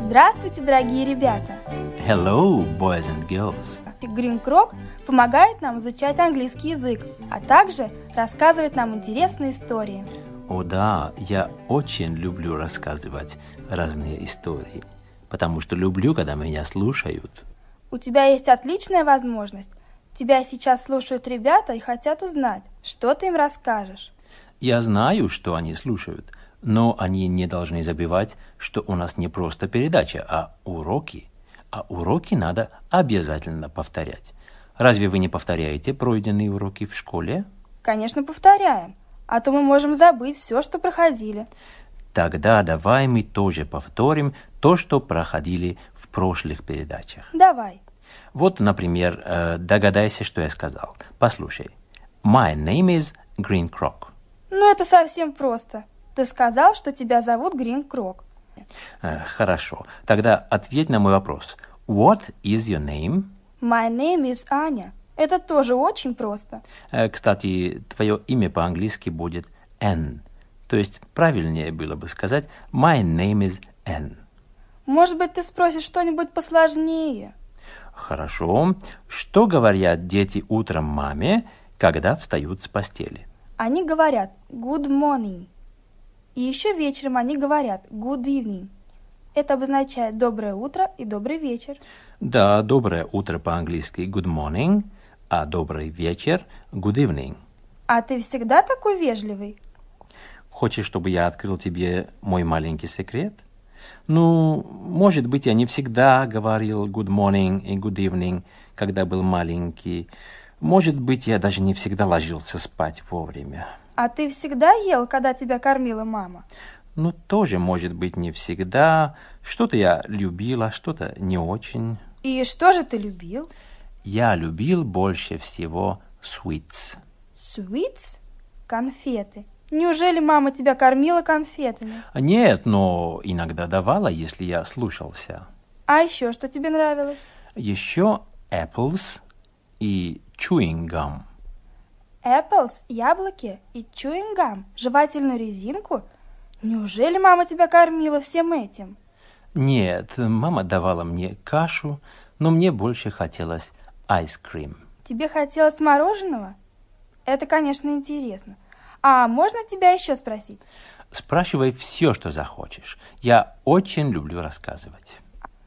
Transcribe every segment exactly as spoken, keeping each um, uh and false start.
Здравствуйте, дорогие ребята! Hello, boys and girls. Green Krok помогает нам изучать английский язык, а также рассказывает нам интересные истории. О да, я очень люблю рассказывать разные истории, потому что люблю, когда меня слушают. У тебя есть отличная возможность. Тебя сейчас слушают ребята и хотят узнать, что ты им расскажешь. Я знаю, что они слушают, но они не должны забывать, что у нас не просто передача, а уроки. А уроки надо обязательно повторять. Разве вы не повторяете пройденные уроки в школе? Конечно, повторяем, а то мы можем забыть все, что проходили. Тогда давай мы тоже повторим то, что проходили в прошлых передачах. Давай. Вот, например, догадайся, что я сказал. Послушай. My name is Green Krok. Ну, это совсем просто. Ты сказал, что тебя зовут Green Krok. Хорошо. Тогда ответь на мой вопрос. What is your name? My name is Аня. Это тоже очень просто. Кстати, твое имя по-английски будет Ann. То есть правильнее было бы сказать My name is Ann. Может быть, ты спросишь что-нибудь посложнее? Хорошо. Что говорят дети утром маме, когда встают с постели? Они говорят good morning. И еще вечером они говорят good evening. Это обозначает доброе утро и добрый вечер. Да, доброе утро по-английски good morning, а добрый вечер good evening. А ты всегда такой вежливый? Хочешь, чтобы я открыл тебе мой маленький секрет? Ну, может быть, я не всегда говорил good morning и good evening, когда был маленький. Может быть, я даже не всегда ложился спать вовремя. А ты всегда ел, когда тебя кормила мама? Ну, тоже, может быть, не всегда. Что-то я любила, что-то не очень. И что же ты любил? Я любил больше всего sweets. Sweets? Конфеты. Неужели мама тебя кормила конфетами? Нет, но иногда давала, если я слушался. А еще что тебе нравилось? Еще apples и chewing gum. Apples, яблоки и chewing gum, жевательную резинку? Неужели мама тебя кормила всем этим? Нет, мама давала мне кашу, но мне больше хотелось ice cream. Тебе хотелось мороженого? Это, конечно, интересно. А можно тебя еще спросить? Спрашивай все, что захочешь. Я очень люблю рассказывать.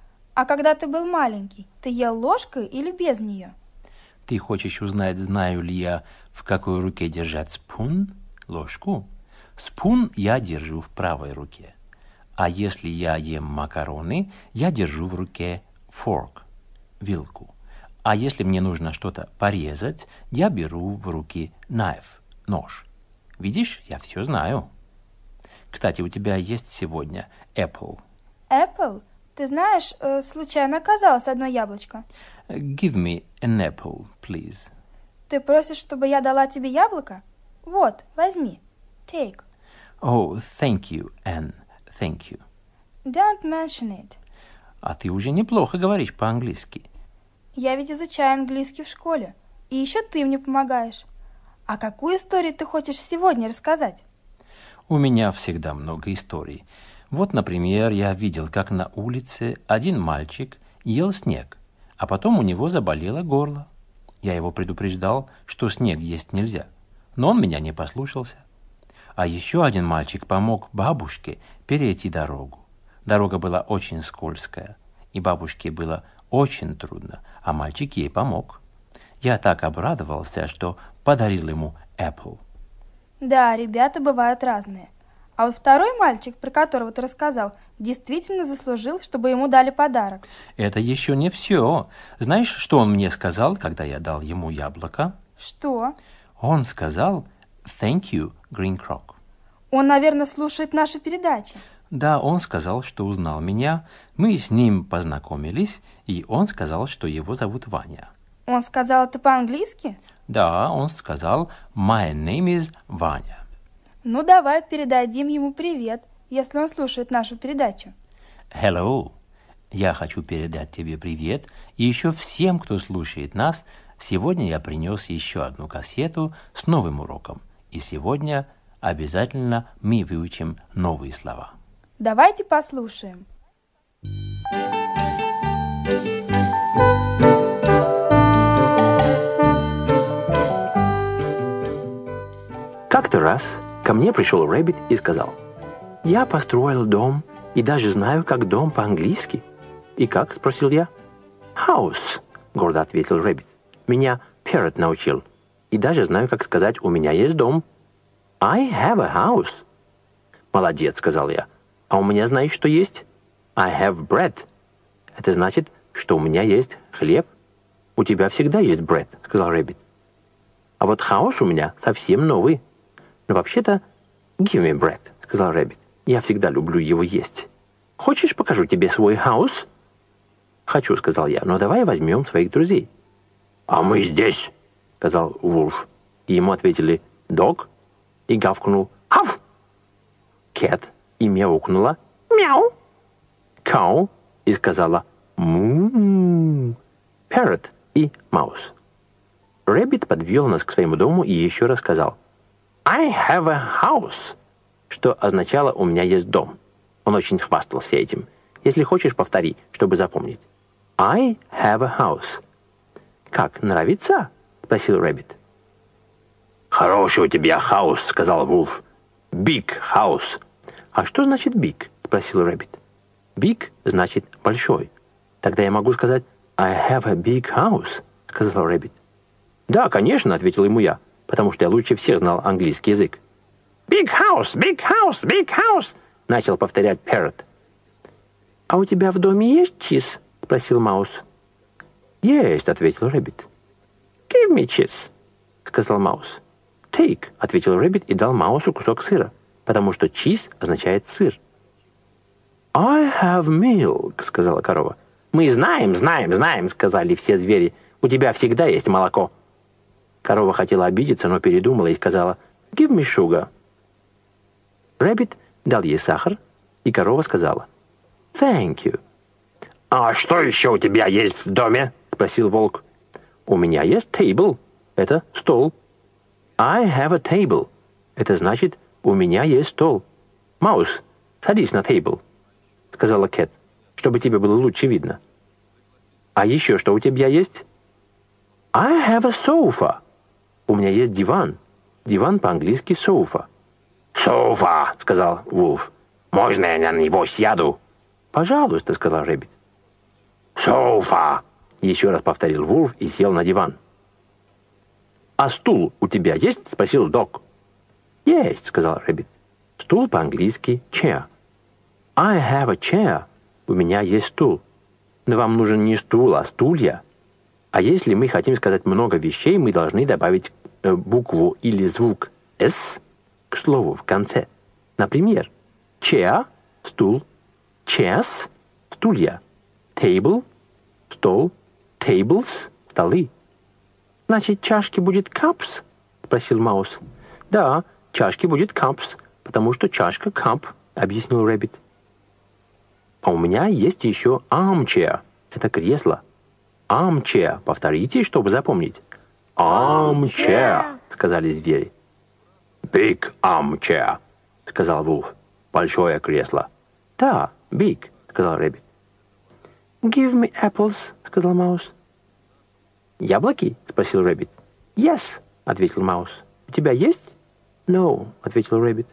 А когда ты был маленький, ты ел ложкой или без нее? Ты хочешь узнать, знаю ли я, в какой руке держать спун, ложку? Спун я держу в правой руке. А если я ем макароны, я держу в руке fork, вилку. А если мне нужно что-то порезать, я беру в руки knife, нож. Видишь, я все знаю. Кстати, у тебя есть сегодня apple. Apple? Ты знаешь, э, случайно оказалось одно яблочко. Give me an apple, please. Ты просишь, чтобы я дала тебе яблоко? Вот, возьми. Take. Oh, thank you, Anne. Thank you. Don't mention it. А ты уже неплохо говоришь по-английски. Я ведь изучаю английский в школе. И еще ты мне помогаешь. А какую историю ты хочешь сегодня рассказать? У меня всегда много историй. Вот, например, я видел, как на улице один мальчик ел снег, а потом у него заболело горло. Я его предупреждал, что снег есть нельзя, но он меня не послушался. А еще один мальчик помог бабушке перейти дорогу. Дорога была очень скользкая, и бабушке было очень трудно, а мальчик ей помог. Я так обрадовался, что подарил ему apple. Да, ребята бывают разные. А вот второй мальчик, про которого ты рассказал, действительно заслужил, чтобы ему дали подарок. Это еще не все. Знаешь, что он мне сказал, когда я дал ему яблоко? Что? Он сказал «Thank you, Green Krok». Он, наверное, слушает наши передачи. Да, он сказал, что узнал меня. Мы с ним познакомились, и он сказал, что его зовут Ваня. Он сказал это по-английски? Да, он сказал «My name is Ваня». Ну, давай передадим ему привет, если он слушает нашу передачу. Hello. Я хочу передать тебе привет, и еще всем, кто слушает нас. Сегодня я принес еще одну кассету с новым уроком. И сегодня обязательно мы выучим новые слова. Давайте послушаем. Как-то раз ко мне пришел Рэббит и сказал: «Я построил дом и даже знаю, как дом по-английски». «И как?» — спросил я. «House», — гордо ответил Рэббит. «Меня Parrot научил. И даже знаю, как сказать: у меня есть дом». «I have a house». «Молодец», — сказал я. «А у меня знаешь, что есть?» «I have bread». «Это значит, что у меня есть хлеб». «У тебя всегда есть bread», — сказал Рэббит. «А вот house у меня совсем новый». «Но вообще-то give me bread», — сказал Рэббит. «Я всегда люблю его есть. Хочешь, покажу тебе свой house?» «Хочу», — сказал я, — «но давай возьмем своих друзей». «А мы здесь», — сказал Вулф. И ему ответили «Dog» и гавкнул «Хав». «Cat» и мяукнула «Мяу». «Cow» и сказала «Му». «Parrot» и «Mouse». Рэббит подвел нас к своему дому и еще раз сказал «I have a house», что означало «у меня есть дом». Он очень хвастался этим. Если хочешь, повтори, чтобы запомнить. «I have a house». «Как, нравится?» — спросил Рэббит. «Хороший у тебя хаус», — сказал Вулф. «Big house». «А что значит big?» — спросил Рэббит. «Big» значит «большой». «Тогда я могу сказать «I have a big house», — сказал Рэббит. «Да, конечно», — ответил ему я, потому что я лучше всех знал английский язык. «Big house, big house, big house», — начал повторять Parrot. «А у тебя в доме есть чиз?» — спросил Маус. «Есть», — ответил Рэббит. «Give me cheese», — сказал Маус. «Take», — ответил Рэббит и дал Маусу кусок сыра, потому что cheese означает сыр. «I have milk», — сказала корова. «Мы знаем, знаем, знаем», — сказали все звери. «У тебя всегда есть молоко». Корова хотела обидеться, но передумала и сказала «Give me sugar». Рэббит дал ей сахар, и корова сказала «Thank you». «А что еще у тебя есть в доме?» — спросил волк. «У меня есть table». Это стол. «I have a table». Это значит «у меня есть стол». «Маус, садись на table», — сказала Кэт, чтобы тебе было лучше видно. «А еще что у тебя есть?» «I have a sofa». У меня есть диван. Диван по-английски sofa. «Софа», — сказал Вулф. «Можно я на него сяду?» «Пожалуйста», — сказал Рэббит. «Софа», — еще раз повторил Вулф и сел на диван. «А стул у тебя есть?» — спросил Док. «Есть», — сказал Рэббит. «Стул по-английски chair». «I have a chair». У меня есть стул. Но вам нужен не стул, а стулья. А если мы хотим сказать много вещей, мы должны добавить э, букву или звук «с» к слову в конце. Например, chair – стул, chairs – стулья, table – стол, tables – столы. «Значит, чашки будет cups?» – спросил Маус. «Да, чашки будет cups, потому что чашка cup», – объяснил Рэббит. «А у меня есть еще armchair – это кресло». «Armchair» – повторите, чтобы запомнить. «Armchair» – сказали звери. «Big armchair», — сказал Вулф. «Большое кресло». «Да, big», — сказал Рэббит. «Give me apples», — сказал Маус. «Яблоки?» — спросил Рэббит. «Yes», — ответил Маус. «У тебя есть?» «No», — ответил Рэббит.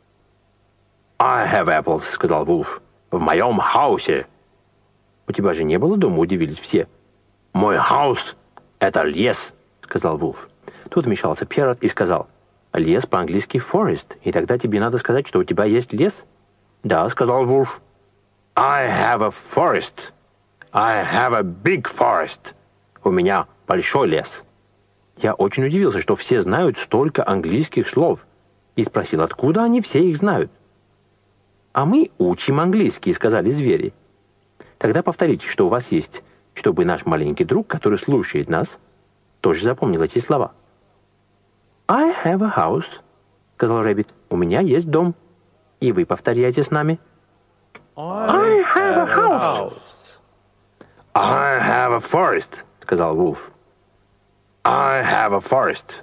«I have apples», — сказал Вулф. «В моем хаусе». «У тебя же не было дома?» — удивились все. «Мой хаус — это лес», — сказал Вулф. Тут вмешался Parrot и сказал: «Лес по-английски forest, и тогда тебе надо сказать, что у тебя есть лес». «Да», — сказал Вулф. «I have a forest. I have a big forest». У меня большой лес. Я очень удивился, что все знают столько английских слов, и спросил, откуда они все их знают. «А мы учим английский», — сказали звери. «Тогда повторите, что у вас есть, чтобы наш маленький друг, который слушает нас, тоже запомнил эти слова». «I have a house», — сказал Рэббит. «У меня есть дом». И вы повторяйте с нами. «I have a house». «I have a forest», — сказал Вулф. «I have a forest».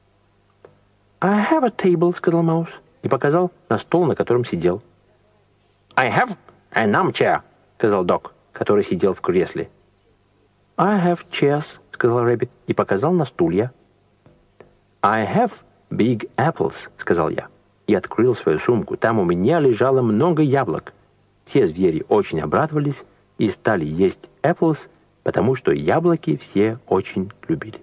«I have a table», — сказал Маус и показал на стол, на котором сидел. «I have an armchair», — сказал Док, который сидел в кресле. «I have chairs», — сказал Рэббит и показал на стулья. «I have Big apples, сказал я, и открыл свою сумку. Там у меня лежало много яблок. Все звери очень обрадовались и стали есть apples, потому что яблоки все очень любили.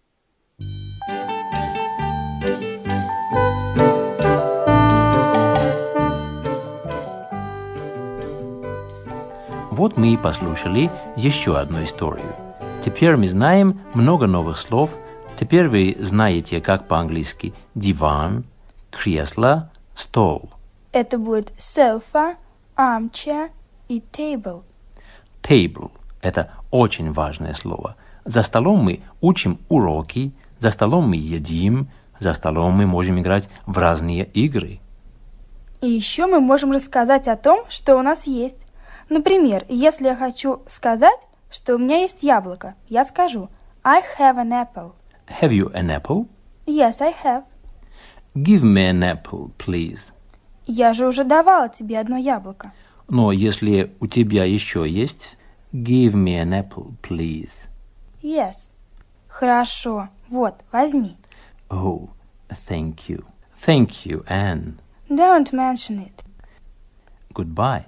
Вот мы и послушали еще одну историю. Теперь мы знаем много новых слов. Теперь вы знаете, как по-английски диван, кресло, стол. Это будет sofa, armchair и table. Table – это очень важное слово. За столом мы учим уроки, за столом мы едим, за столом мы можем играть в разные игры. И еще мы можем рассказать о том, что у нас есть. Например, если я хочу сказать, что у меня есть яблоко, я скажу I have an apple. Have you an apple? Yes, I have. Give me an apple, please. Я же уже давала тебе одно яблоко. Но если у тебя еще есть, give me an apple, please. Yes. Хорошо. Вот, возьми. Oh, thank you. Thank you, Anne. Don't mention it. Goodbye.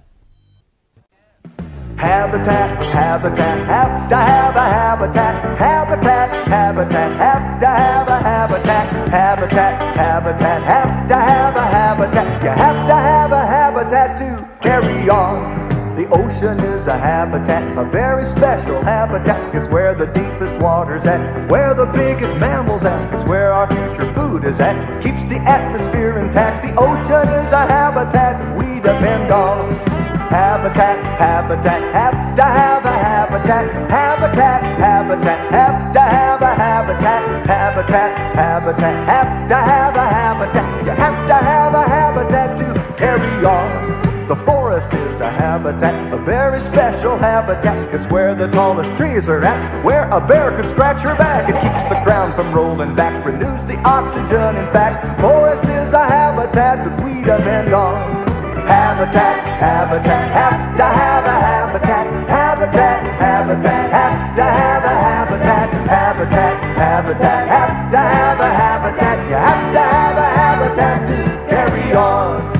Habitat, habitat, have to have a habitat. Habitat, habitat, have to have a habitat. Habitat, habitat, have to have a habitat. You have to have a habitat to carry on. The ocean is a habitat, a very special habitat. It's where the deepest water's at, where the biggest mammals at. It's where our future food is at. Keeps the atmosphere intact. The ocean is a habitat we depend on. Habitat, habitat, have to have a habitat. Habitat, habitat, have to have a habitat. Habitat, habitat, have to have a habitat. You have to have a habitat to carry on. The forest is a habitat, a very special habitat. It's where the tallest trees are at, where a bear can scratch her back. It keeps the ground from rolling back, renews the oxygen. In fact, forest is a habitat that we depend on. Habitat, habitat, have to have a habitat. Habitat, habitat, have to have a habitat. Habitat, habitat, have to have a habitat. You have to have a habitat to carry on.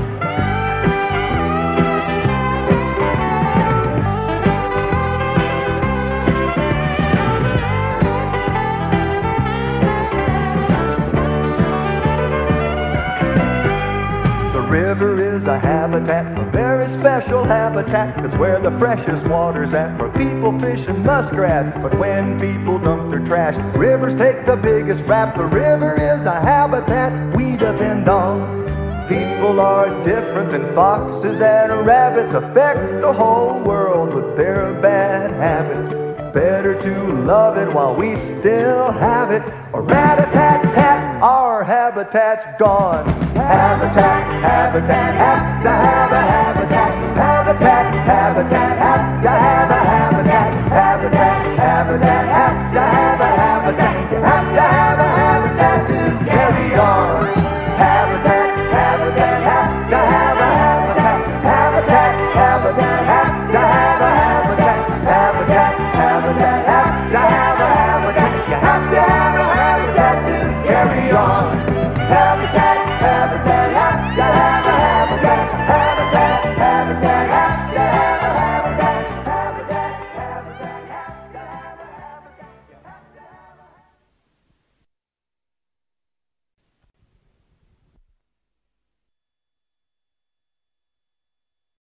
River is a habitat, a very special habitat. It's where the freshest water's at, where people fish and muskrats. But when people dump their trash, rivers take the biggest rap. The river is a habitat we depend on. People are different than foxes and rabbits, affect the whole world with their bad habits. Better to love it while we still have it, or rat-a-tat-tat, our habitat's gone. Habitat, habitat, have to have a habitat. Habitat, habitat,